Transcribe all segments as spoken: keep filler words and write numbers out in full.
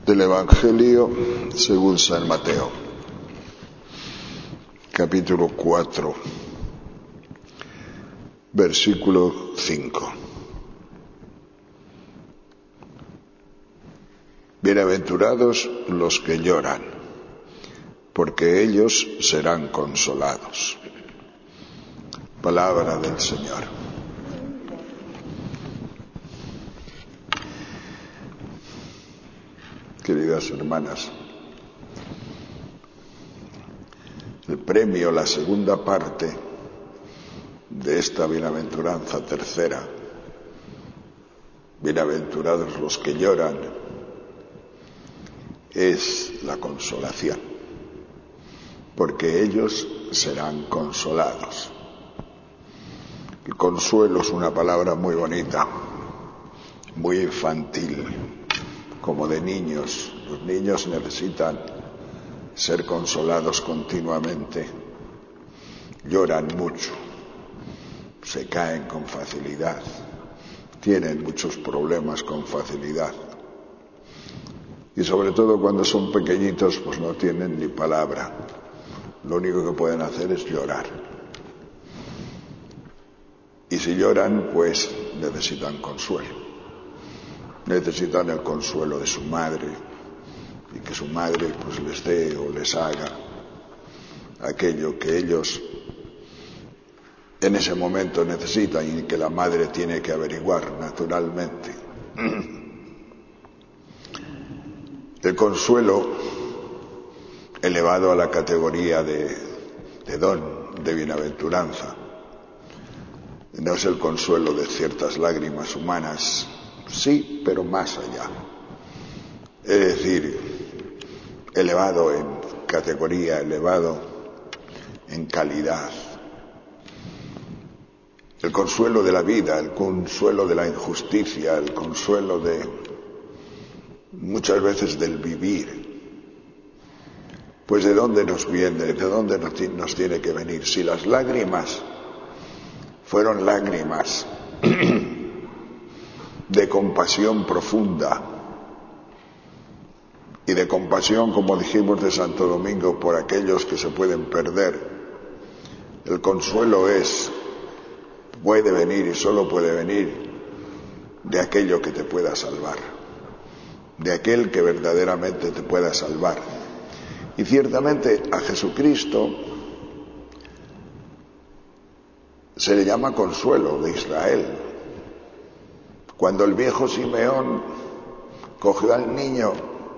Del Evangelio según San Mateo, capítulo cuatro, versículo cinco. Bienaventurados los que lloran, porque ellos serán consolados. Palabra del Señor. Queridas hermanas, el premio, la segunda parte de esta bienaventuranza tercera, bienaventurados los que lloran, es la consolación, porque ellos serán consolados. El consuelo es una palabra muy bonita, muy infantil, como de niños. Los niños necesitan ser consolados continuamente, lloran mucho, se caen con facilidad, tienen muchos problemas con facilidad. Y sobre todo cuando son pequeñitos, pues no tienen ni palabra. Lo único que pueden hacer es llorar. Y si lloran, pues necesitan consuelo. Necesitan el consuelo de su madre, y que su madre pues les dé o les haga aquello que ellos en ese momento necesitan y que la madre tiene que averiguar naturalmente. El consuelo, elevado a la categoría de, de don, de bienaventuranza, no es el consuelo de ciertas lágrimas humanas, sí, pero más allá. Es decir, elevado en categoría, elevado en calidad. El consuelo de la vida, el consuelo de la injusticia, el consuelo de muchas veces del vivir. Pues ¿de dónde nos viene? ¿De dónde nos tiene que venir? Si las lágrimas fueron lágrimas de compasión profunda y de compasión, como dijimos de Santo Domingo, por aquellos que se pueden perder, el consuelo es, puede venir y solo puede venir de aquello que te pueda salvar, de aquel que verdaderamente te pueda salvar. Y ciertamente a Jesucristo se le llama consuelo de Israel. Cuando el viejo Simeón cogió al niño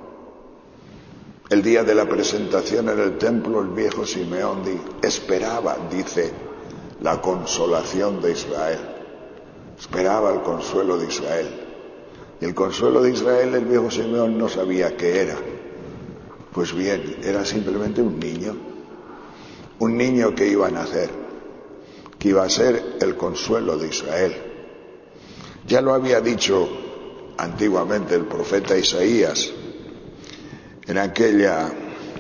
el día de la presentación en el templo, el viejo Simeón esperaba, dice, la consolación de Israel. Esperaba el consuelo de Israel. Y el consuelo de Israel, el viejo Simeón no sabía qué era. Pues bien, era simplemente un niño. Un niño que iba a nacer, que iba a ser el consuelo de Israel. Ya lo había dicho antiguamente el profeta Isaías en aquella,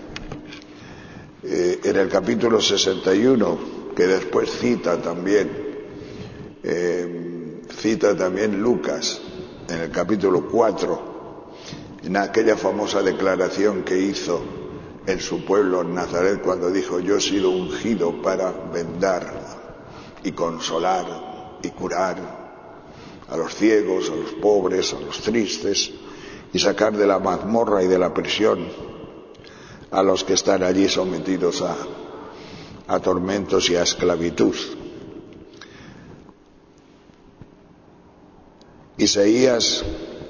eh, en el capítulo sesenta y uno, que después cita también, eh, cita también Lucas en el capítulo cuatro, en aquella famosa declaración que hizo en su pueblo, en Nazaret, cuando dijo: yo he sido ungido para vendar y consolar y curar a los ciegos, a los pobres, a los tristes, y sacar de la mazmorra y de la prisión a los que están allí sometidos a, a tormentos y a esclavitud. Isaías,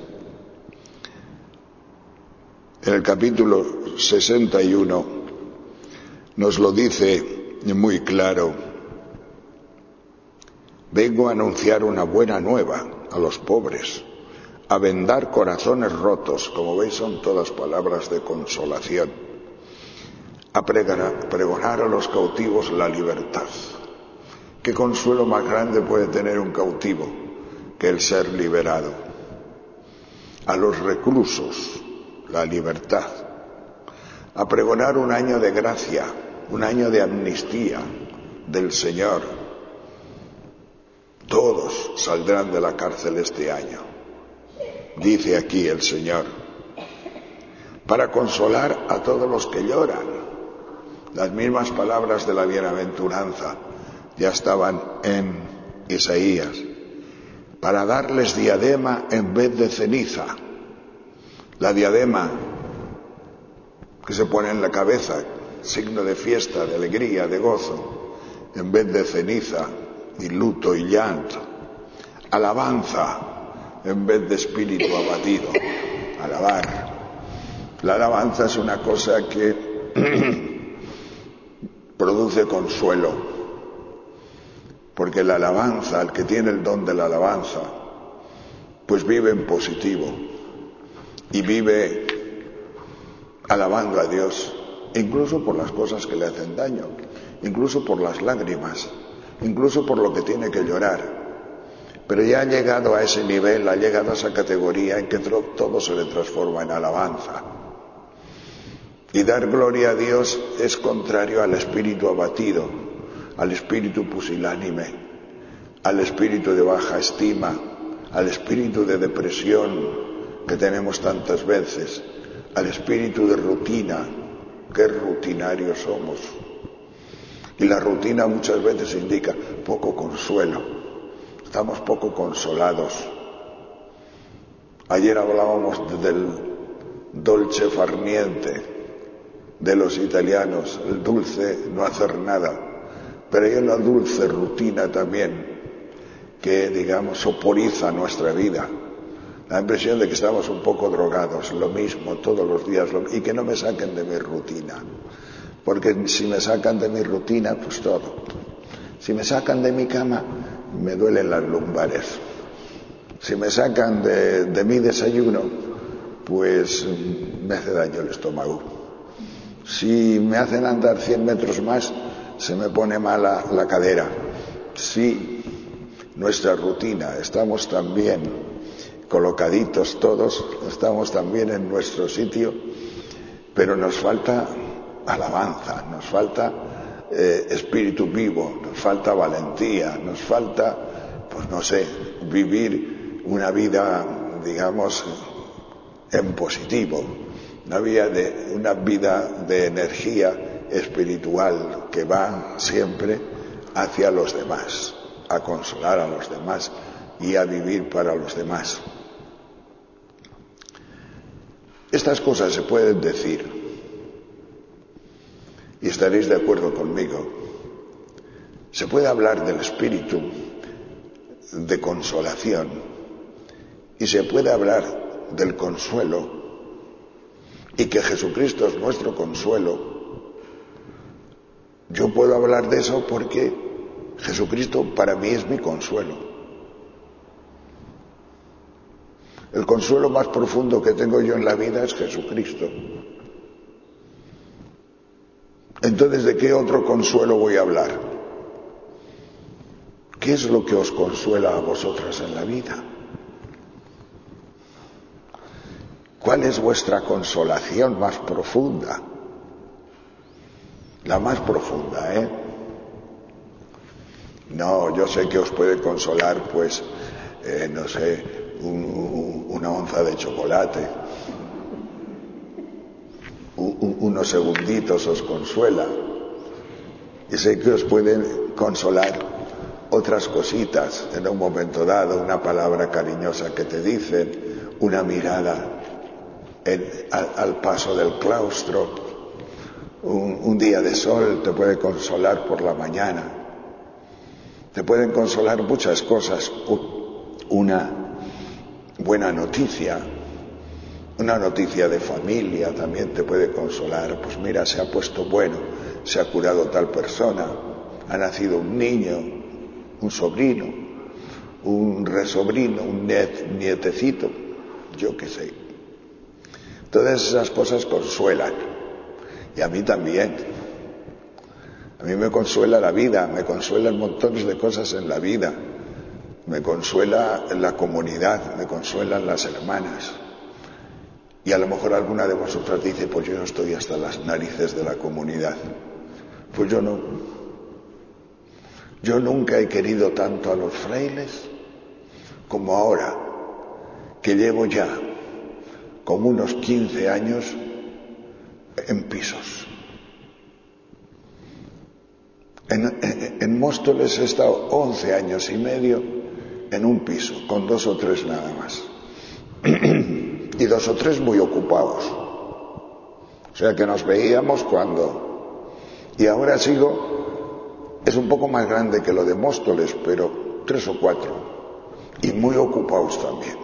en el capítulo sesenta y uno, nos lo dice muy claro: vengo a anunciar una buena nueva a los pobres, a vendar corazones rotos. Como veis, son todas palabras de consolación. A pregonar, pregonar a los cautivos la libertad. ¿Qué consuelo más grande puede tener un cautivo que el ser liberado? A los reclusos la libertad. A pregonar un año de gracia, un año de amnistía del Señor. Todos saldrán de la cárcel este año, dice aquí el Señor. para consolar a todos los que lloran. Las mismas palabras de la bienaventuranza ya estaban en Isaías, para darles diadema en vez de ceniza. La diadema que se pone en la cabeza, signo de fiesta, de alegría, de gozo, en vez de ceniza y luto y llanto. Alabanza en vez de espíritu abatido. Alabar. La alabanza es una cosa que produce consuelo, porque la alabanza, el que tiene el don de la alabanza, pues vive en positivo y vive alabando a Dios, incluso por las cosas que le hacen daño, incluso por las lágrimas, incluso por lo que tiene que llorar. Pero ya ha llegado a ese nivel, ha llegado a esa categoría en que todo se le transforma en alabanza. Y dar gloria a Dios es contrario al espíritu abatido, al espíritu pusilánime, al espíritu de baja estima, al espíritu de depresión que tenemos tantas veces, al espíritu de rutina. Qué rutinarios somos. Y la rutina muchas veces indica poco consuelo. Estamos poco consolados. Ayer hablábamos del dolce far niente de los italianos, el dulce no hacer nada, pero hay una dulce rutina también que, digamos, soporiza nuestra vida. La impresión de que estamos un poco drogados, lo mismo todos los días, lo, y que no me saquen de mi rutina, porque si me sacan de mi rutina, pues todo. Si me sacan de mi cama, me duelen las lumbares. Si me sacan de, de mi desayuno, pues me hace daño el estómago. Si me hacen andar cien metros más, se me pone mala la cadera. Si nuestra rutina, estamos también colocaditos todos, estamos también en nuestro sitio, pero nos falta alabanza, nos falta eh, espíritu vivo, nos falta valentía, nos falta, pues no sé, vivir una vida, digamos, en positivo, una vida de, una vida de energía espiritual que va siempre hacia los demás, a consolar a los demás y a vivir para los demás. Estas cosas se pueden decir, y estaréis de acuerdo conmigo. Se puede hablar del espíritu de consolación y se puede hablar del consuelo, y que Jesucristo es nuestro consuelo. Yo puedo hablar de eso porque Jesucristo para mí es mi consuelo. El consuelo más profundo que tengo yo en la vida es Jesucristo. Entonces, ¿de qué otro consuelo voy a hablar? ¿Qué es lo que os consuela a vosotras en la vida? ¿Cuál es vuestra consolación más profunda? La más profunda, ¿eh? No, yo sé que os puede consolar, pues, eh, no sé, un, un, una onza de chocolate. Un, unos segunditos os consuela. Y sé que os pueden consolar otras cositas en un momento dado, una palabra cariñosa que te dicen, una mirada en, al, al paso del claustro, un, un día de sol te puede consolar por la mañana, te pueden consolar muchas cosas, una buena noticia, una noticia de familia también te puede consolar, pues mira, se ha puesto bueno, se ha curado tal persona, ha nacido un niño, un sobrino, un resobrino, un nietecito, yo qué sé. Todas esas cosas consuelan, y a mí también. A mí me consuela la vida, me consuelan montones de cosas en la vida, me consuela la comunidad, me consuelan las hermanas. Y a lo mejor alguna de vosotras dice, pues yo no estoy hasta las narices de la comunidad. Pues yo no. Yo nunca he querido tanto a los frailes como ahora, que llevo ya como unos quince años en pisos. En, en, en Móstoles he estado once años y medio en un piso, con dos o tres nada más. Y dos o tres muy ocupados. O sea que nos veíamos cuando... Y ahora sigo, es un poco más grande que lo de Móstoles, pero tres o cuatro. Y muy ocupados también.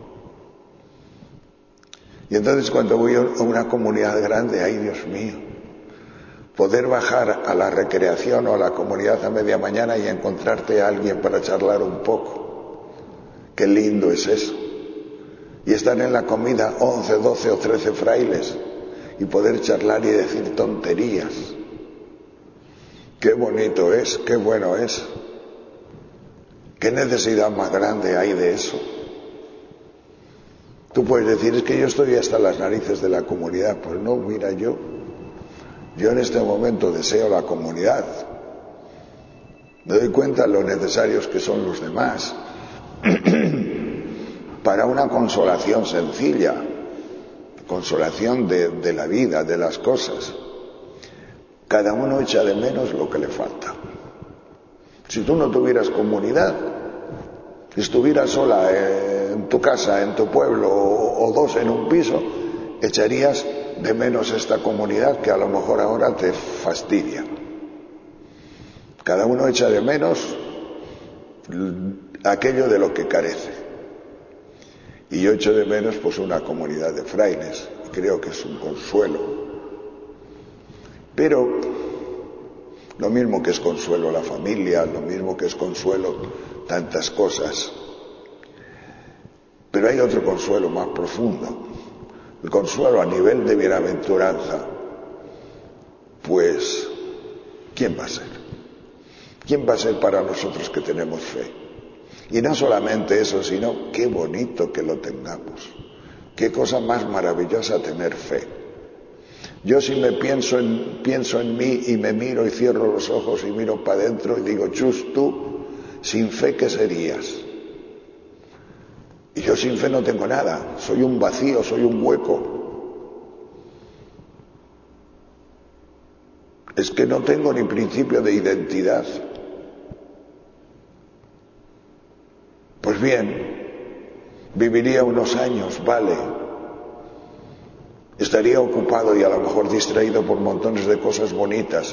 Y entonces cuando voy a una comunidad grande, ¡ay Dios mío! Poder bajar a la recreación o a la comunidad a media mañana y encontrarte a alguien para charlar un poco. Qué lindo es eso. Y estar en la comida once, doce o trece frailes y poder charlar y decir tonterías. Qué bonito es, qué bueno es. ¿Qué necesidad más grande hay de eso? Tú puedes decir, es que yo estoy hasta las narices de la comunidad. Pues no, mira, yo, yo en este momento deseo la comunidad. Me doy cuenta de lo necesarios que son los demás. Para una consolación sencilla, consolación de, de la vida, de las cosas. Cada uno echa de menos lo que le falta. Si tú no tuvieras comunidad, si estuvieras sola en tu casa, en tu pueblo, o, o dos en un piso, echarías de menos esta comunidad que a lo mejor ahora te fastidia. Cada uno echa de menos aquello de lo que carece. Y yo echo de menos pues una comunidad de frailes, creo que es un consuelo. Pero lo mismo que es consuelo la familia, lo mismo que es consuelo tantas cosas. Pero hay otro consuelo más profundo, el consuelo a nivel de bienaventuranza. Pues, ¿quién va a ser? ¿Quién va a ser para nosotros que tenemos fe? Y no solamente eso, sino qué bonito que lo tengamos. Qué cosa más maravillosa tener fe. Yo si me pienso en, pienso en mí y me miro y cierro los ojos y miro para adentro y digo, chus, tú, sin fe, ¿qué serías? Y yo sin fe no tengo nada. Soy un vacío, soy un hueco. Es que no tengo ni principio de identidad. Pues bien, viviría unos años, vale. Estaría ocupado y a lo mejor distraído por montones de cosas bonitas.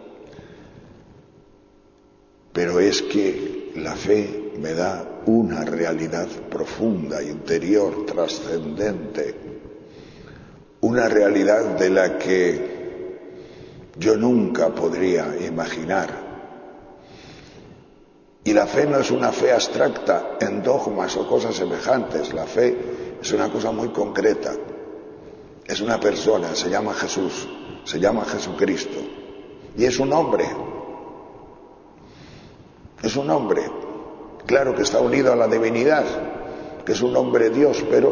Pero es que la fe me da una realidad profunda, interior, trascendente. Una realidad de la que yo nunca podría imaginar. Y la fe no es una fe abstracta en dogmas o cosas semejantes. La fe es una cosa muy concreta. Es una persona, se llama Jesús, se llama Jesucristo. Y es un hombre. Es un hombre. Claro que está unido a la divinidad, que es un hombre Dios, pero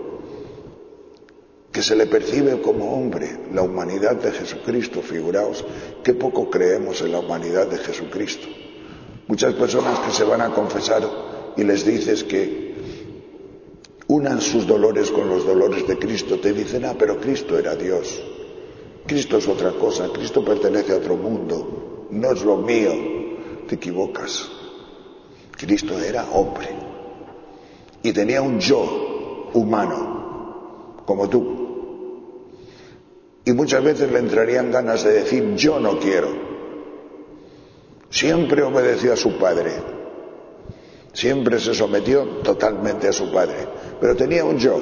que se le percibe como hombre. La humanidad de Jesucristo, figuraos, qué poco creemos en la humanidad de Jesucristo. Muchas personas que se van a confesar y les dices que unan sus dolores con los dolores de Cristo, te dicen, ah, pero Cristo era Dios. Cristo es otra cosa, Cristo pertenece a otro mundo, no es lo mío. Te equivocas. Cristo era hombre y tenía un yo humano, como tú. Y muchas veces le entrarían ganas de decir, yo no quiero. Siempre obedeció a su padre, siempre se sometió totalmente a su padre, pero tenía un yo,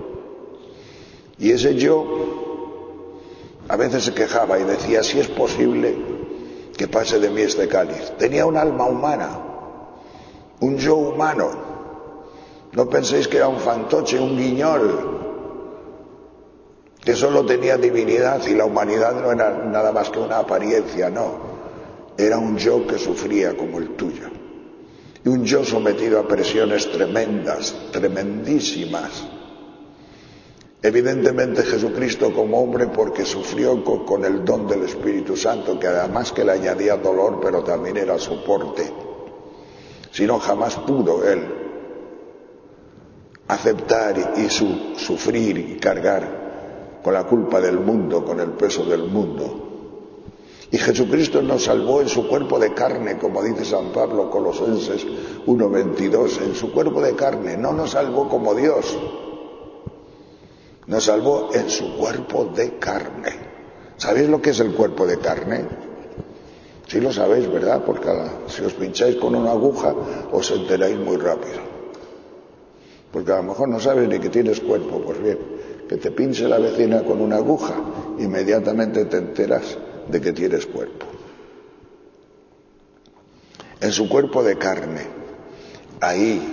y ese yo a veces se quejaba y decía, si es posible que pase de mí este cáliz. Tenía un alma humana, un yo humano. No penséis que era un fantoche, un guiñol, que solo tenía divinidad y la humanidad no era nada más que una apariencia, no. Era un yo que sufría como el tuyo. Y un yo sometido a presiones tremendas, tremendísimas. Evidentemente Jesucristo como hombre porque sufrió con, con el don del Espíritu Santo, que además que le añadía dolor, pero también era soporte. Si no, jamás pudo él aceptar y, y su, sufrir y cargar con la culpa del mundo, con el peso del mundo. Y Jesucristo nos salvó en su cuerpo de carne, como dice San Pablo, Colosenses uno veintidós, en su cuerpo de carne. No nos salvó como Dios, nos salvó en su cuerpo de carne. ¿Sabéis lo que es el cuerpo de carne? Sí lo sabéis, ¿verdad? Porque si os pincháis con una aguja os enteráis muy rápido. Porque a lo mejor no sabes ni que tienes cuerpo. Pues bien, que te pinche la vecina con una aguja, inmediatamente te enteras de que tienes cuerpo. En su cuerpo de carne, ahí.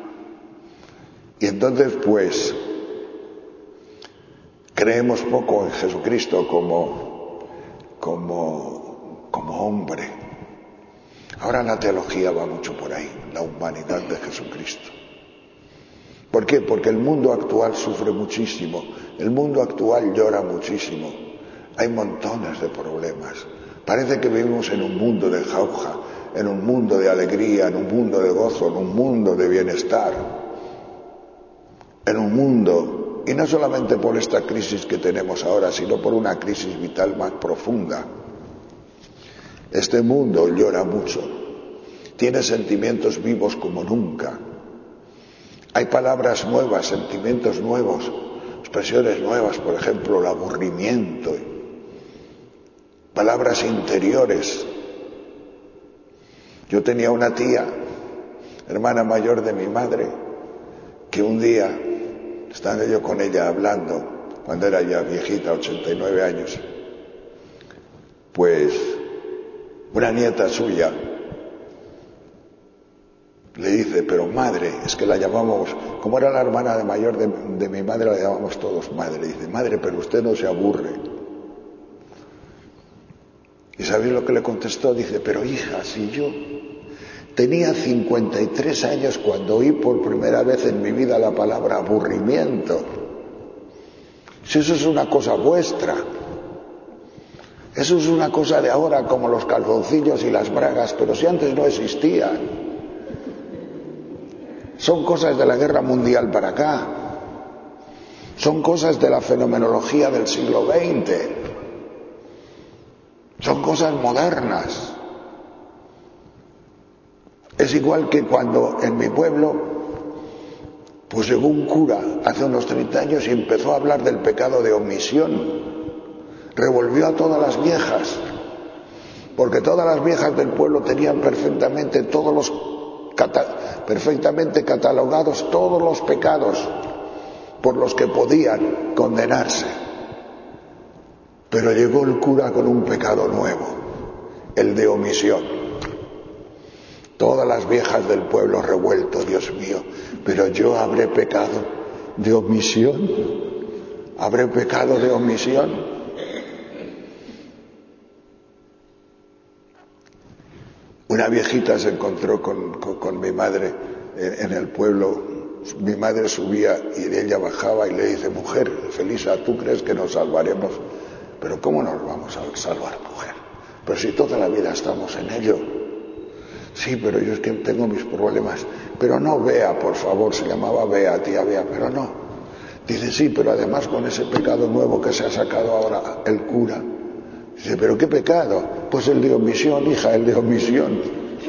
Y entonces pues creemos poco en Jesucristo como, como, como hombre. Ahora la teología va mucho por ahí, la humanidad de Jesucristo. ¿Por qué? Porque el mundo actual sufre muchísimo, el mundo actual llora muchísimo. Hay montones de problemas. Parece que vivimos en un mundo de jauja, en un mundo de alegría, en un mundo de gozo, en un mundo de bienestar. En un mundo, y no solamente por esta crisis que tenemos ahora, sino por una crisis vital más profunda. Este mundo llora mucho, tiene sentimientos vivos como nunca. Hay palabras nuevas, sentimientos nuevos, expresiones nuevas, por ejemplo, el aburrimiento. Palabras interiores. Yo tenía una tía, hermana mayor de mi madre, que un día, estando yo con ella hablando, cuando era ya viejita, ochenta y nueve años, pues una nieta suya le dice, pero madre, es que la llamamos, como era la hermana de mayor de, de mi madre, la llamamos todos madre. Dice, madre, pero usted no se aburre. ¿Y sabéis lo que le contestó? Dice, pero hija, si yo tenía cincuenta y tres años cuando oí por primera vez en mi vida la palabra aburrimiento. Si eso es una cosa vuestra, eso es una cosa de ahora, como los calzoncillos y las bragas, pero si antes no existían. Son cosas de la guerra mundial para acá. Son cosas de la fenomenología del siglo veinte. Son cosas modernas. Es igual que cuando en mi pueblo pues llegó un cura hace unos treinta años y empezó a hablar del pecado de omisión. Revolvió a todas las viejas, porque todas las viejas del pueblo tenían perfectamente todos los cata, perfectamente catalogados todos los pecados por los que podían condenarse. Pero llegó el cura con un pecado nuevo, el de omisión. Todas las viejas del pueblo revuelto, Dios mío, pero yo habré pecado de omisión, habré pecado de omisión. Una viejita se encontró con, con, con mi madre en, en el pueblo. Mi madre subía y ella bajaba y le dice, mujer, Felisa, ¿tú crees que nos salvaremos? Pero ¿cómo nos vamos a salvar, mujer? Pero si toda la vida estamos en ello. Sí, pero yo es que tengo mis problemas. Pero no, Bea, por favor, se llamaba Bea, tía Bea, pero no. Dice, sí, pero además con ese pecado nuevo que se ha sacado ahora el cura. Dice, ¿pero qué pecado? Pues el de omisión, hija, el de omisión.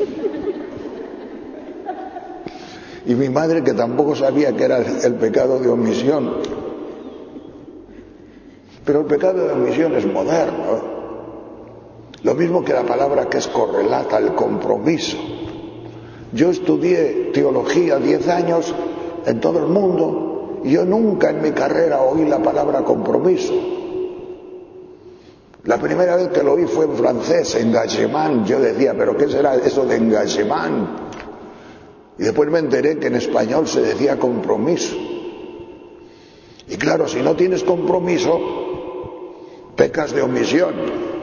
Y mi madre, que tampoco sabía que era el pecado de omisión. Pero el pecado de omisión es moderno. Lo mismo que la palabra que es correlata, el compromiso. Yo estudié teología diez años en todo el mundo y yo nunca en mi carrera oí la palabra compromiso. La primera vez que lo oí fue en francés, engagement. Yo decía, ¿pero qué será eso de engagement? Y después me enteré que en español se decía compromiso. Y claro, si no tienes compromiso, pecas de omisión.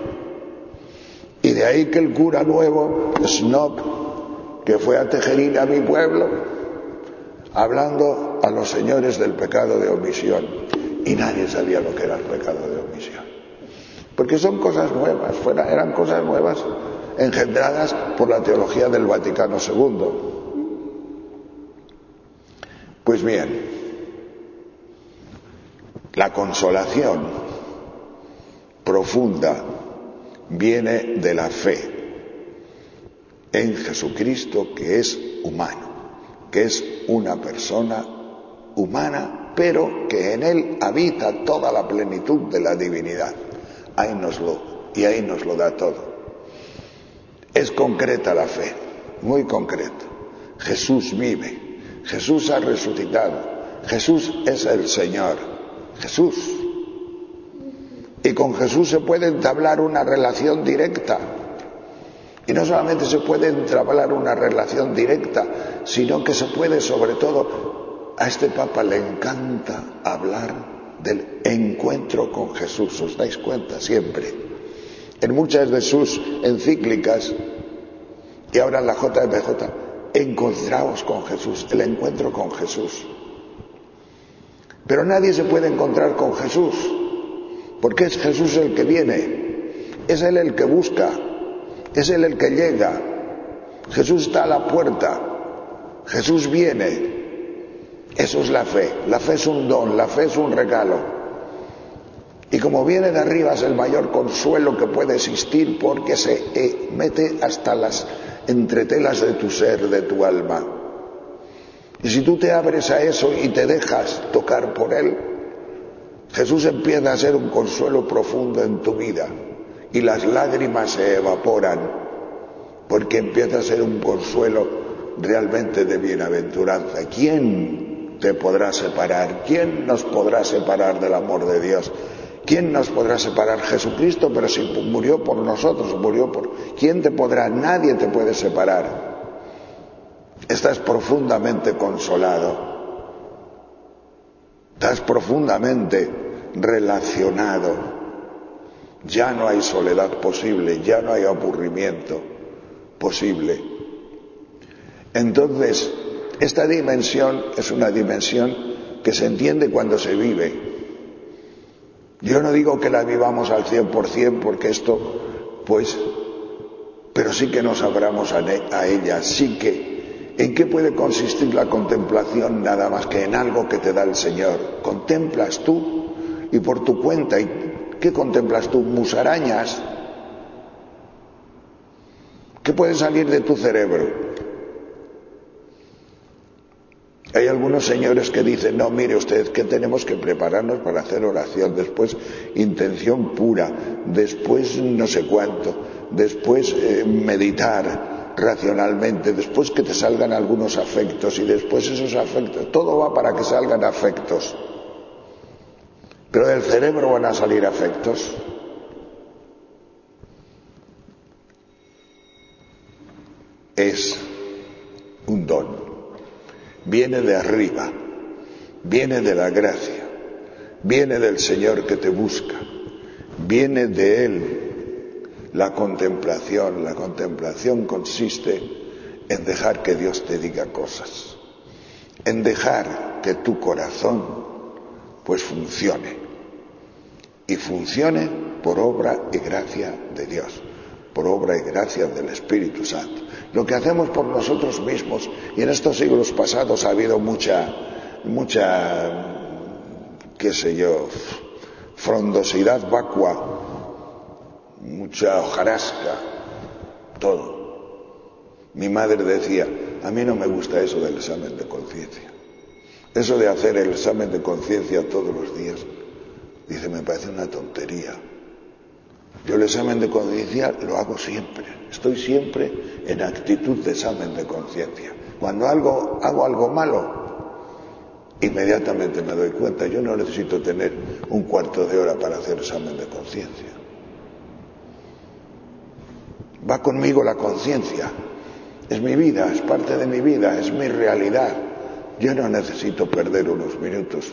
Y de ahí que el cura nuevo, Snob, que fue a Tejerín, a mi pueblo, hablando a los señores del pecado de omisión. Y nadie sabía lo que era el pecado de omisión. Porque son cosas nuevas, fuera, eran cosas nuevas engendradas por la teología del Vaticano segundo. Pues bien, La consolación profunda viene de la fe en Jesucristo, que es humano, que es una persona humana, pero que en él habita toda la plenitud de la divinidad. Ahí nos lo, y ahí nos lo da todo. Es concreta la fe, muy concreta. Jesús vive, Jesús ha resucitado, Jesús es el Señor, Jesús. Y con Jesús se puede entablar una relación directa. Y no solamente se puede entablar una relación directa, sino que se puede, sobre todo, a este Papa le encanta hablar del encuentro con Jesús. ¿Os dais cuenta? Siempre. En muchas de sus encíclicas, y ahora en la J M J, encontraos con Jesús, el encuentro con Jesús. Pero nadie se puede encontrar con Jesús, porque es Jesús el que viene, es Él el que busca, es Él el que llega. Jesús está a la puerta, Jesús viene. Eso es la fe. La fe es un don, la fe es un regalo. Y como viene de arriba es el mayor consuelo que puede existir, porque se eh, mete hasta las entretelas de tu ser, de tu alma. Y si tú te abres a eso y te dejas tocar por Él, Jesús empieza a ser un consuelo profundo en tu vida y las lágrimas se evaporan, porque empieza a ser un consuelo realmente de bienaventuranza. ¿Quién te podrá separar? ¿Quién nos podrá separar del amor de Dios? ¿Quién nos podrá separar? Jesucristo, pero si murió por nosotros, murió por... ¿Quién te podrá? Nadie te puede separar. Estás profundamente consolado. Estás profundamente relacionado. Ya no hay soledad posible, ya no hay aburrimiento posible. Entonces, esta dimensión es una dimensión que se entiende cuando se vive. Yo no digo que la vivamos al cien por ciento, porque esto, pues, pero sí que nos abramos a, a ella, sí que. ¿En qué puede consistir la contemplación? Nada más que en algo que te da el Señor. Contemplas tú y por tu cuenta. ¿Y qué contemplas tú? Musarañas. ¿Qué puede salir de tu cerebro? Hay algunos señores que dicen, no, mire usted, que tenemos que prepararnos para hacer oración, después intención pura, después no sé cuánto, después eh, meditar racionalmente, después que te salgan algunos afectos y después esos afectos, todo va para que salgan afectos. Pero del cerebro van a salir afectos. Es un don. Viene de arriba, viene de la gracia, viene del Señor que te busca, viene de Él la contemplación. La contemplación consiste en dejar que Dios te diga cosas, en dejar que tu corazón pues funcione, y funcione por obra y gracia de Dios, por obra y gracia del Espíritu Santo. Lo que hacemos por nosotros mismos, y en estos siglos pasados ha habido mucha, mucha, qué sé yo, frondosidad vacua, mucha hojarasca, todo. Mi madre decía, a mí no me gusta eso del examen de conciencia. Eso de hacer el examen de conciencia todos los días, dice, me parece una tontería. Yo el examen de conciencia lo hago siempre, estoy siempre en actitud de examen de conciencia. Cuando algo, hago algo malo, inmediatamente me doy cuenta. Yo no necesito tener un cuarto de hora para hacer examen de conciencia. Va conmigo la conciencia, es mi vida, es parte de mi vida, es mi realidad. Yo no necesito perder unos minutos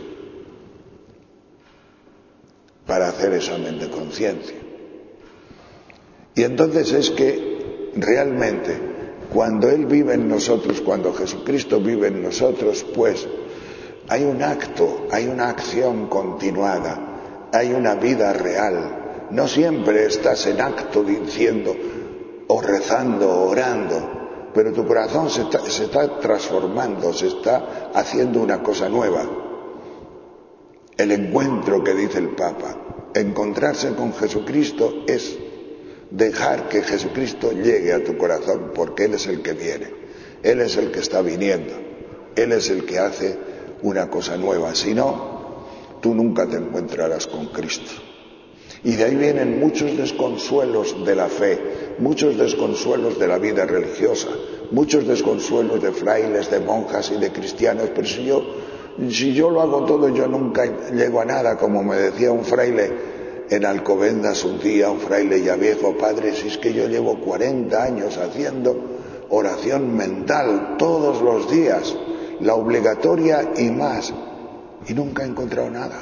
para hacer examen de conciencia. Y entonces es que realmente cuando Él vive en nosotros, cuando Jesucristo vive en nosotros, pues hay un acto, hay una acción continuada, hay una vida real. No siempre estás en acto diciendo o rezando o orando, pero tu corazón se está, se está transformando, se está haciendo una cosa nueva. El encuentro que dice el Papa, encontrarse con Jesucristo es dejar que Jesucristo llegue a tu corazón, porque Él es el que viene, Él es el que está viniendo, Él es el que hace una cosa nueva. Si no, tú nunca te encontrarás con Cristo. Y de ahí vienen muchos desconsuelos de la fe, muchos desconsuelos de la vida religiosa, muchos desconsuelos de frailes, de monjas y de cristianos. Pero si yo, si yo lo hago todo, yo nunca llego a nada. Como me decía un fraile en Alcobendas un día, un fraile ya viejo: padre, si es que yo llevo cuarenta años haciendo oración mental todos los días, la obligatoria y más, y nunca he encontrado nada.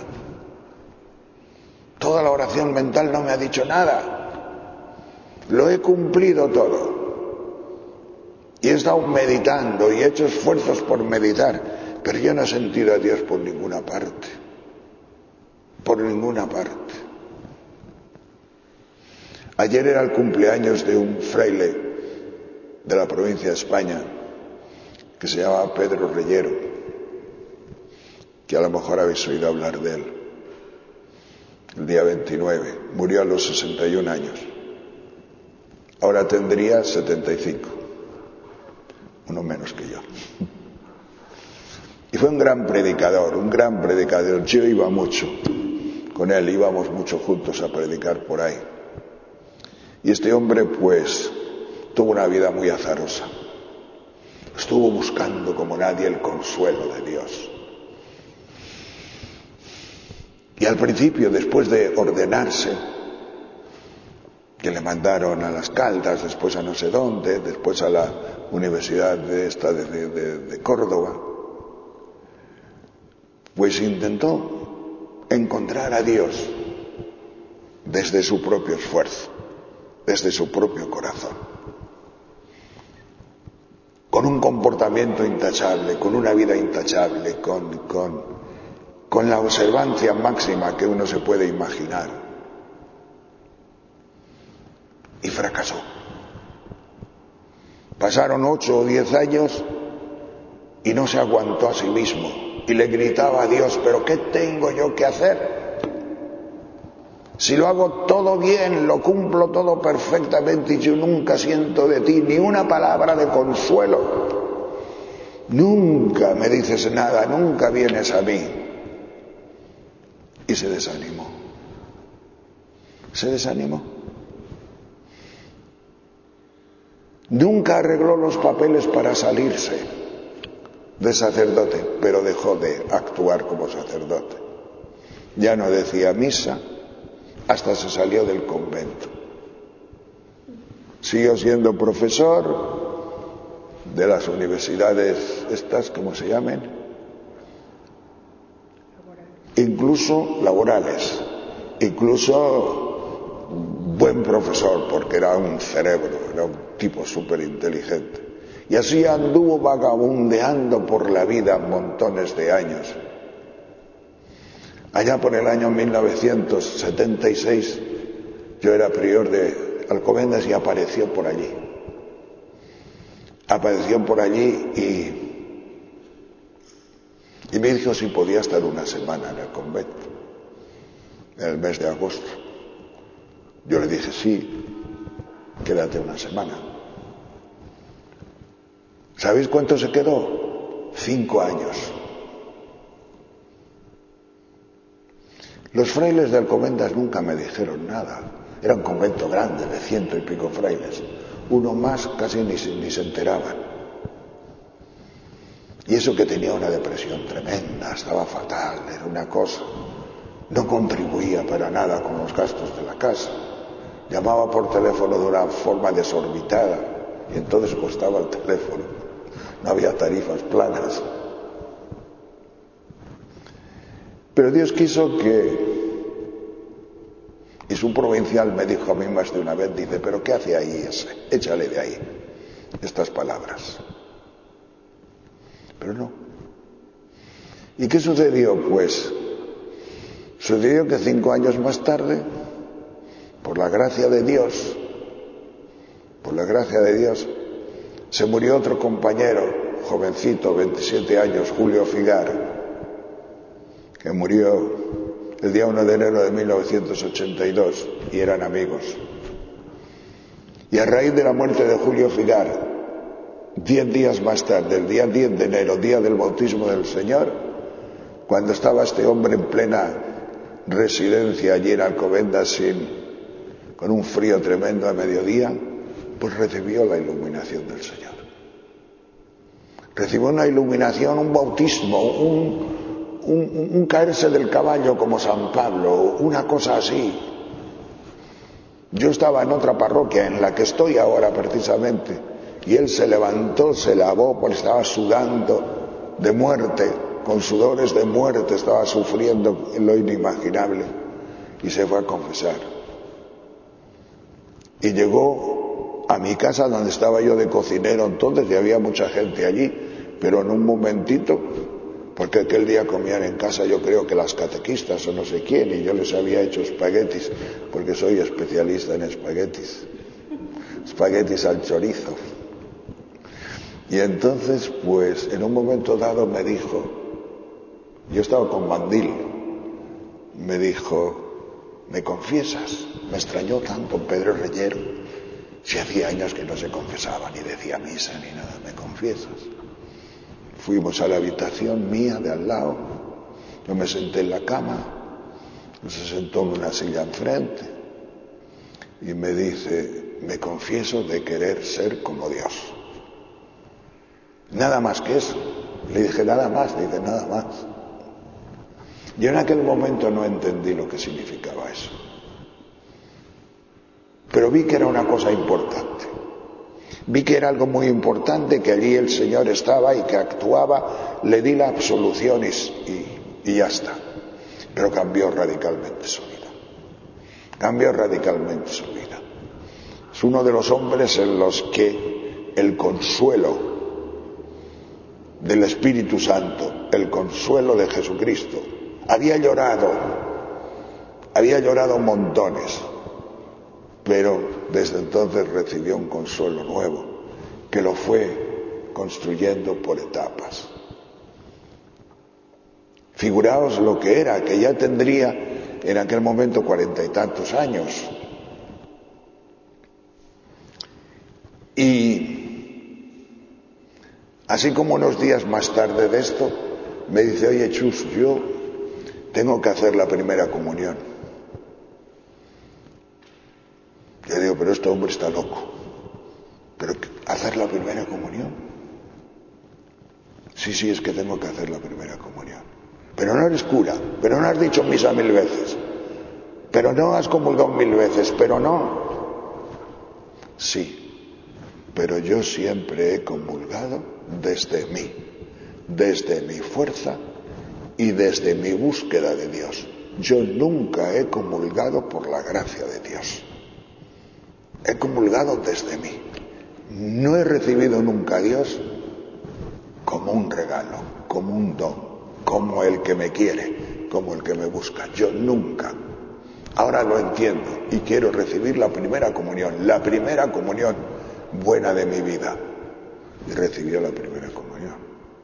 Toda la oración mental no me ha dicho nada. Lo he cumplido todo. Y he estado meditando y he hecho esfuerzos por meditar, pero yo no he sentido a Dios por ninguna parte. Por ninguna parte. Ayer era el cumpleaños de un fraile de la provincia de España que se llamaba Pedro Reyero, que a lo mejor habéis oído hablar de él. El día veintinueve, murió a los sesenta y un años. Ahora tendría setenta y cinco, uno menos que yo. Y fue un gran predicador, un gran predicador. Yo iba mucho con él, íbamos mucho juntos a predicar por ahí. Y este hombre, pues, tuvo una vida muy azarosa. Estuvo buscando como nadie el consuelo de Dios. Y al principio, después de ordenarse, que le mandaron a las Caldas, después a no sé dónde, después a la Universidad de, esta de, de, de Córdoba, pues intentó encontrar a Dios desde su propio esfuerzo, desde su propio corazón, con un comportamiento intachable, con una vida intachable, con... con con la observancia máxima que uno se puede imaginar. Y fracasó. Pasaron ocho o diez años y no se aguantó a sí mismo. Y le gritaba a Dios: ¿pero qué tengo yo que hacer? Si lo hago todo bien, lo cumplo todo perfectamente, y yo nunca siento de ti ni una palabra de consuelo. Nunca me dices nada, nunca vienes a mí. Y se desanimó. Se desanimó. Nunca arregló los papeles para salirse de sacerdote, pero dejó de actuar como sacerdote. Ya no decía misa, hasta se salió del convento. Siguió siendo profesor de las universidades estas, ¿cómo se llaman? Incluso laborales, incluso buen profesor, porque era un cerebro, era un tipo súper inteligente. Y así anduvo vagabundeando por la vida montones de años. Allá por el año mil novecientos setenta y seis, yo era prior de Alcobendas y apareció por allí. Apareció por allí y... Y me dijo si podía estar una semana en el convento, en el mes de agosto. Yo le dije: sí, quédate una semana. ¿Sabéis cuánto se quedó? Cinco años. Los frailes de Alcobendas nunca me dijeron nada. Era un convento grande, de ciento y pico frailes. Uno más casi ni, ni se enteraban. Y eso que tenía una depresión tremenda, estaba fatal, era una cosa. No contribuía para nada con los gastos de la casa. Llamaba por teléfono de una forma desorbitada y entonces costaba el teléfono. No había tarifas planas. Pero Dios quiso que... Y su provincial me dijo a mí más de una vez, dice: ¿pero qué hace ahí ese? Échale de ahí estas palabras. Pero no. ¿Y qué sucedió? Pues sucedió que cinco años más tarde, por la gracia de Dios, por la gracia de Dios, se murió otro compañero, jovencito, veintisiete años, Julio Figar, que murió el día uno de enero de mil novecientos ochenta y dos, y eran amigos. Y a raíz de la muerte de Julio Figar, diez días más tarde, el día diez de enero, día del bautismo del Señor, cuando estaba este hombre en plena residencia allí en Alcobendas, sin, con un frío tremendo a mediodía, pues recibió la iluminación del Señor. Recibió una iluminación, un bautismo, un, un, un caerse del caballo como San Pablo, una cosa así. Yo estaba en otra parroquia, en la que estoy ahora precisamente, y él se levantó, se lavó, porque estaba sudando de muerte, con sudores de muerte, estaba sufriendo lo inimaginable, y se fue a confesar. Y llegó a mi casa, donde estaba yo de cocinero entonces, y había mucha gente allí, pero en un momentito, porque aquel día comían en casa, yo creo que las catequistas o no sé quién, y yo les había hecho espaguetis, porque soy especialista en espaguetis, espaguetis al chorizo. Y entonces, pues, en un momento dado me dijo, yo estaba con mandil, me dijo, ¿me confiesas? Me extrañó tanto Pedro Reñero, si hacía años que no se confesaba, ni decía misa, ni nada, ¿me confiesas? Fuimos a la habitación mía de al lado, yo me senté en la cama, él se sentó en una silla enfrente y me dice, me confieso de querer ser como Dios. Nada más que eso. Le dije, nada más, dice, nada más. Yo en aquel momento no entendí lo que significaba eso, pero vi que era una cosa importante. Vi que era algo muy importante, que allí el Señor estaba y que actuaba, le di la absolución y, y, y ya está. Pero cambió radicalmente su vida. Cambió radicalmente su vida. Es uno de los hombres en los que el consuelo del Espíritu Santo, el consuelo de Jesucristo, había llorado, había llorado montones, pero desde entonces recibió un consuelo nuevo, que lo fue construyendo por etapas. Figuraos lo que era, que ya tendría en aquel momento cuarenta y tantos años. Y así como unos días más tarde de esto, me dice, oye Chus, yo tengo que hacer la primera comunión. Le digo, pero este hombre está loco. ¿Pero hacer la primera comunión? Sí, sí, es que tengo que hacer la primera comunión. Pero no eres cura, pero no has dicho misa mil veces, pero no has comulgado mil veces, pero no. Sí, pero yo siempre he comulgado desde mí, desde mi fuerza y desde mi búsqueda de Dios. Yo nunca he comulgado por la gracia de Dios. He comulgado desde mí. No he recibido nunca a Dios como un regalo, como un don, como el que me quiere, como el que me busca. Yo nunca. Ahora lo entiendo y quiero recibir la primera comunión, la primera comunión buena de mi vida. Y recibió la primera comunión.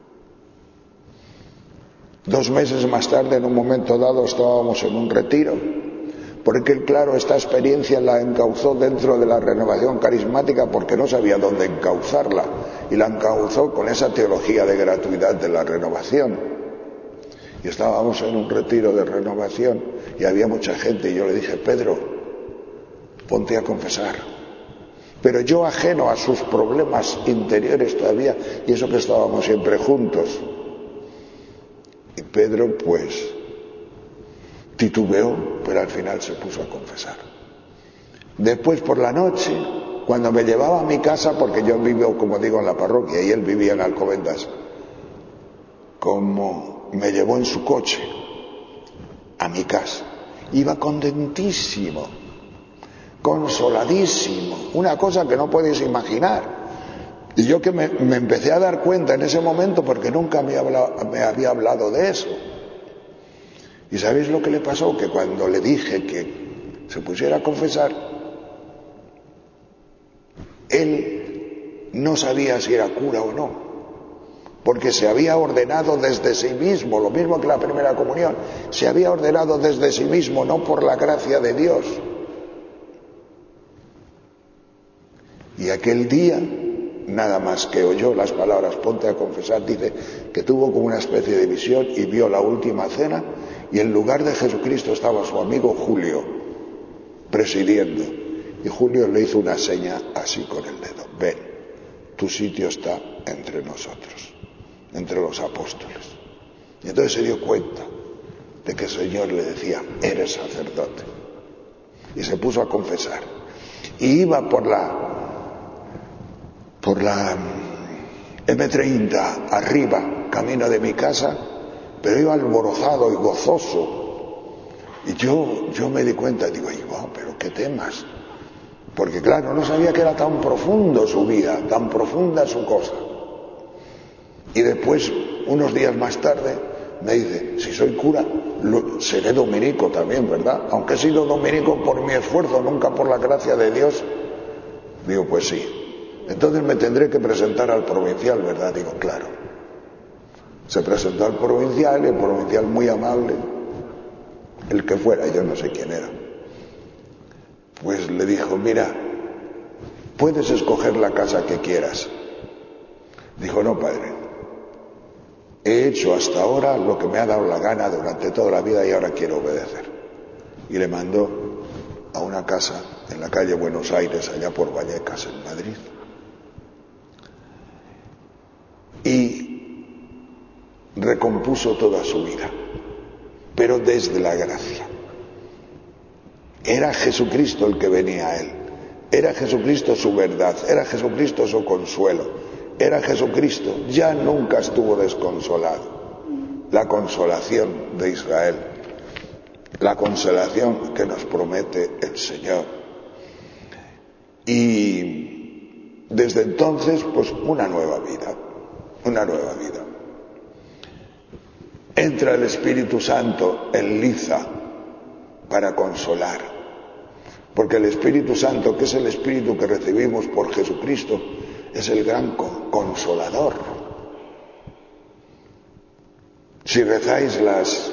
Dos meses más tarde, en un momento dado, estábamos en un retiro, porque claro, esta experiencia la encauzó dentro de la renovación carismática porque no sabía dónde encauzarla, y la encauzó con esa teología de gratuidad de la renovación. Y estábamos en un retiro de renovación y había mucha gente, y yo le dije, Pedro, ponte a confesar. Pero yo, ajeno a sus problemas interiores todavía, y eso que estábamos siempre juntos. Y Pedro pues titubeó, pero al final se puso a confesar. Después por la noche, cuando me llevaba a mi casa, porque yo vivo, como digo, en la parroquia y él vivía en Alcobendas, como me llevó en su coche a mi casa, iba contentísimo, consoladísimo, una cosa que no podéis imaginar. Y yo que me, me empecé a dar cuenta en ese momento, porque nunca me, habla, me había hablado de eso. ¿Y sabéis lo que le pasó? Que cuando le dije que se pusiera a confesar, él no sabía si era cura o no, porque se había ordenado desde sí mismo, lo mismo que la primera comunión, se había ordenado desde sí mismo, no por la gracia de Dios. Y aquel día, nada más que oyó las palabras ponte a confesar, dice que tuvo como una especie de visión y vio la última cena, y en lugar de Jesucristo estaba su amigo Julio presidiendo, y Julio le hizo una seña así con el dedo: ven, tu sitio está entre nosotros, entre los apóstoles. Y entonces se dio cuenta de que el Señor le decía: eres sacerdote. Y se puso a confesar. Y iba por la por la eme treinta arriba, camino de mi casa, pero iba alborozado y gozoso. Y yo, yo me di cuenta, digo, ay, wow, pero qué temas. Porque claro, no sabía que era tan profundo su vida, tan profunda su cosa. Y después, unos días más tarde, me dice: si soy cura, lo, seré dominico también, ¿verdad? Aunque he sido dominico por mi esfuerzo, nunca por la gracia de Dios. Digo, pues sí. Entonces me tendré que presentar al provincial, ¿verdad? Digo, claro. Se presentó al provincial, y el provincial, muy amable, el que fuera, yo no sé quién era, pues le dijo: mira, puedes escoger la casa que quieras. Dijo: no, padre, he hecho hasta ahora lo que me ha dado la gana durante toda la vida y ahora quiero obedecer. Y le mandó a una casa en la calle Buenos Aires, allá por Vallecas, en Madrid. Y recompuso toda su vida, pero desde la gracia. Era Jesucristo el que venía a él, era Jesucristo su verdad, era Jesucristo su consuelo, era Jesucristo, ya nunca estuvo desconsolado. La consolación de Israel, la consolación que nos promete el Señor. Y desde entonces, pues una nueva vida, una nueva vida. Entra el Espíritu Santo en liza para consolar, porque el Espíritu Santo, que es el Espíritu que recibimos por Jesucristo, es el gran consolador. Si rezáis las,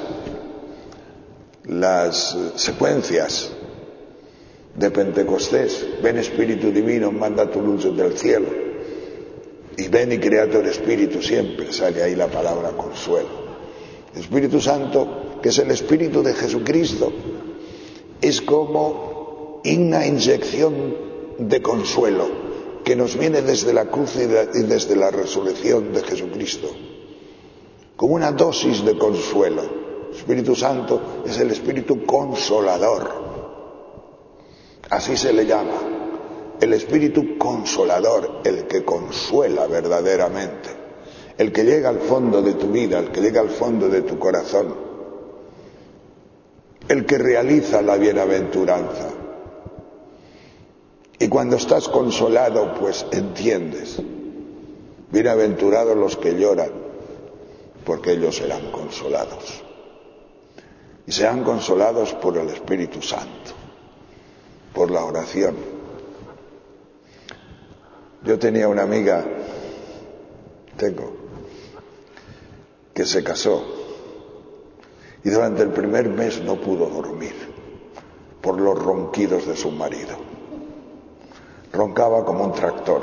las secuencias de Pentecostés, ven Espíritu Divino, manda tu luz desde el cielo, y ven y Creator Espíritu, siempre sale ahí la palabra consuelo. El Espíritu Santo, que es el Espíritu de Jesucristo, es como una inyección de consuelo que nos viene desde la cruz y desde la resurrección de Jesucristo, como una dosis de consuelo. El Espíritu Santo es el Espíritu consolador, así se le llama, el Espíritu consolador, el que consuela verdaderamente, el que llega al fondo de tu vida, el que llega al fondo de tu corazón, el que realiza la bienaventuranza. Y cuando estás consolado, pues entiendes: bienaventurados los que lloran, porque ellos serán consolados. Y serán consolados por el Espíritu Santo, por la oración. Yo tenía una amiga, tengo, que se casó y durante el primer mes no pudo dormir por los ronquidos de su marido. Roncaba como un tractor.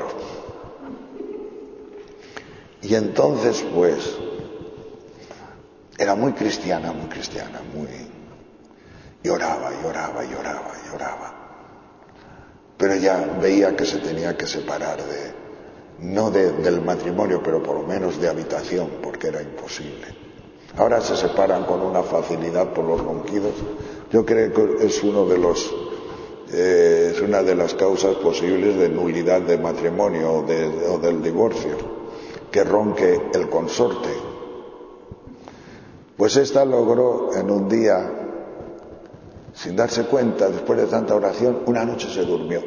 Y entonces, pues, era muy cristiana, muy cristiana, muy... y oraba, y oraba, y oraba, y oraba. Pero ya veía que se tenía que separar de, no de, del matrimonio, pero por lo menos de habitación, porque era imposible. Ahora se separan con una facilidad por los ronquidos. Yo creo que es uno de los eh, es una de las causas posibles de nulidad de matrimonio o, de, o del divorcio, que ronque el consorte. Pues esta logró en un día, sin darse cuenta, después de tanta oración, una noche se durmió.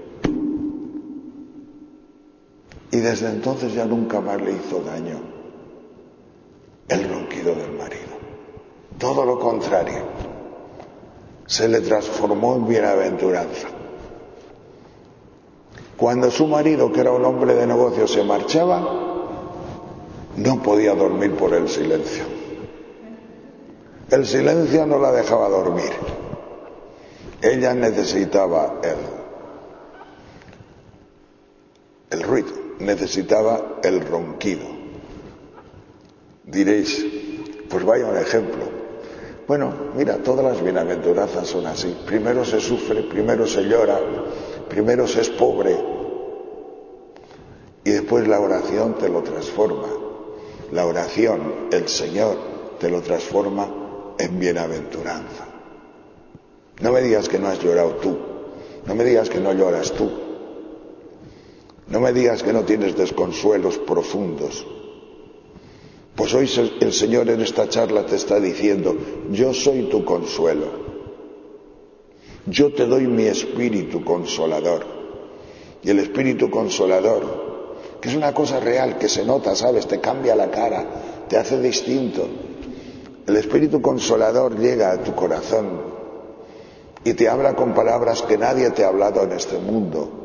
Y desde entonces ya nunca más le hizo daño el ronquido del marido. Todo lo contrario, se le transformó en bienaventuranza. Cuando su marido, que era un hombre de negocio, se marchaba, no podía dormir por el silencio. El silencio no la dejaba dormir. Ella necesitaba el, el ruido, necesitaba el ronquido. Diréis, pues vaya un ejemplo. Bueno, mira, todas las bienaventuranzas son así. Primero se sufre, primero se llora, primero se es pobre y después la oración te lo transforma. La oración, el Señor, te lo transforma en bienaventuranza. No me digas que no has llorado tú, no me digas que no lloras tú, no me digas que no tienes desconsuelos profundos. Pues hoy el Señor en esta charla te está diciendo, yo soy tu consuelo, yo te doy mi espíritu consolador. Y el espíritu consolador, que es una cosa real, que se nota, ¿sabes? Te cambia la cara, te hace distinto. El espíritu consolador llega a tu corazón y te habla con palabras que nadie te ha hablado en este mundo.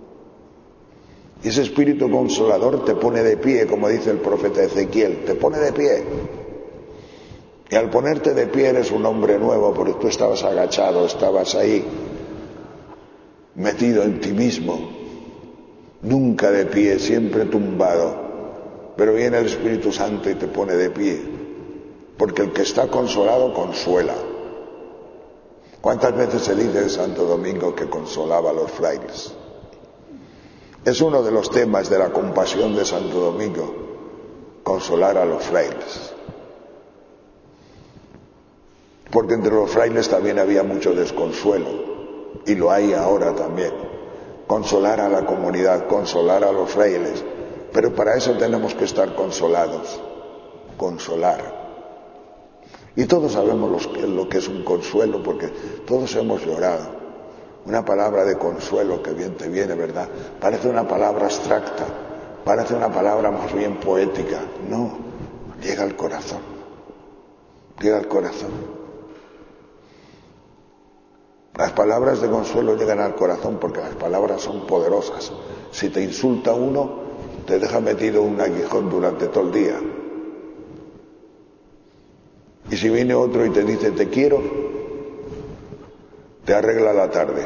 Y ese espíritu consolador te pone de pie, como dice el profeta Ezequiel, te pone de pie. Y al ponerte de pie eres un hombre nuevo, porque tú estabas agachado, estabas ahí, metido en ti mismo, nunca de pie, siempre tumbado. Pero viene el Espíritu Santo y te pone de pie, porque el que está consolado consuela. ¿Cuántas veces se dice en Santo Domingo que consolaba a los frailes? Es uno de los temas de la compasión de Santo Domingo, consolar a los frailes. Porque entre los frailes también había mucho desconsuelo, y lo hay ahora también. Consolar a la comunidad, consolar a los frailes, pero para eso tenemos que estar consolados, consolar. Y todos sabemos lo que es un consuelo, porque todos hemos llorado. Una palabra de consuelo que bien te viene, ¿verdad? Parece una palabra abstracta, parece una palabra más bien poética. No, llega al corazón, llega al corazón. Las palabras de consuelo llegan al corazón porque las palabras son poderosas. Si te insulta uno, te deja metido un aguijón durante todo el día. Y si viene otro y te dice te quiero, te arregla la tarde.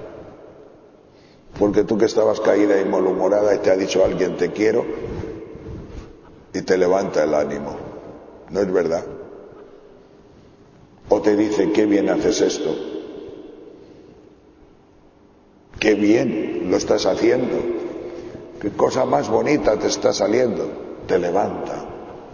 Porque tú que estabas caída y malhumorada y te ha dicho alguien te quiero y te levanta el ánimo. ¿No es verdad? O te dice qué bien haces esto. Qué bien lo estás haciendo. Qué cosa más bonita te está saliendo. Te levanta.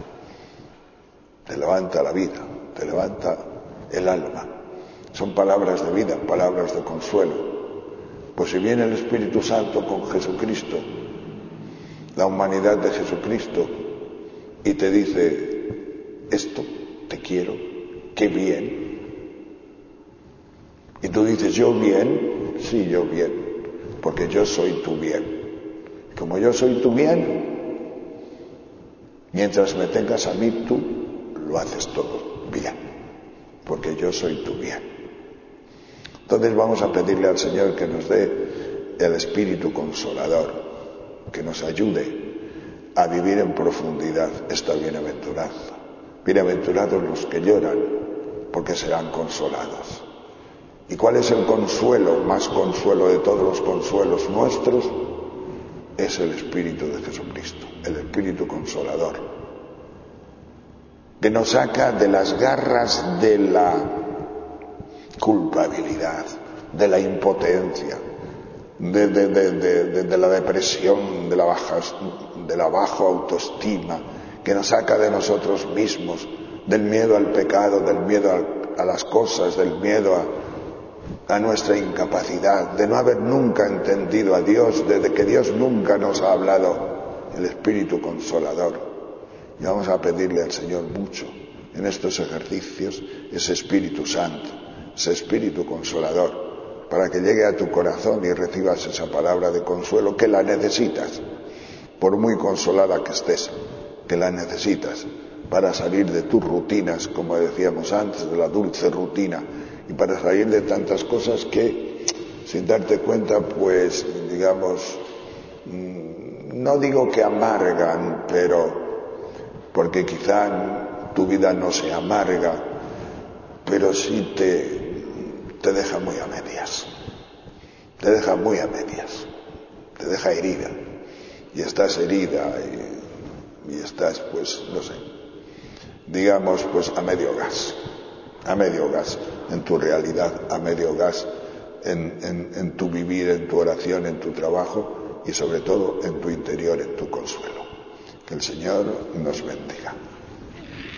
Te levanta la vida. Te levanta el alma. Son palabras de vida, palabras de consuelo. Pues si viene el Espíritu Santo con Jesucristo, la humanidad de Jesucristo, y te dice, esto, te quiero, qué bien. Y tú dices, ¿yo bien? Sí, yo bien, porque yo soy tu bien. Como yo soy tu bien, mientras me tengas a mí, tú lo haces todo bien, porque yo soy tu bien. Entonces vamos a pedirle al Señor que nos dé el Espíritu Consolador, que nos ayude a vivir en profundidad esta bienaventuranza. Bienaventurados los que lloran, porque serán consolados. ¿Y cuál es el consuelo, más consuelo de todos los consuelos nuestros? Es el Espíritu de Jesucristo, el Espíritu Consolador, que nos saca de las garras de la culpabilidad, de la impotencia, de, de, de, de, de la depresión, de la, baja, de la baja autoestima, que nos saca de nosotros mismos, del miedo al pecado, del miedo a, a las cosas, del miedo a, a nuestra incapacidad, de no haber nunca entendido a Dios, desde que Dios nunca nos ha hablado, el Espíritu Consolador. Y vamos a pedirle al Señor mucho en estos ejercicios, ese Espíritu Santo, ese Espíritu Consolador, para que llegue a tu corazón y recibas esa palabra de consuelo que la necesitas, por muy consolada que estés, que la necesitas para salir de tus rutinas, como decíamos antes, de la dulce rutina, y para salir de tantas cosas que, sin darte cuenta, pues, digamos, no digo que amargan, pero porque quizá tu vida no sea amarga, pero sí te, te deja muy a medias, te deja muy a medias, te deja herida, y estás herida y, y estás, pues, no sé, digamos, pues a medio gas, a medio gas en tu realidad, a medio gas en, en, en tu vivir, en tu oración, en tu trabajo y sobre todo en tu interior, en tu consuelo. Que el Señor nos bendiga.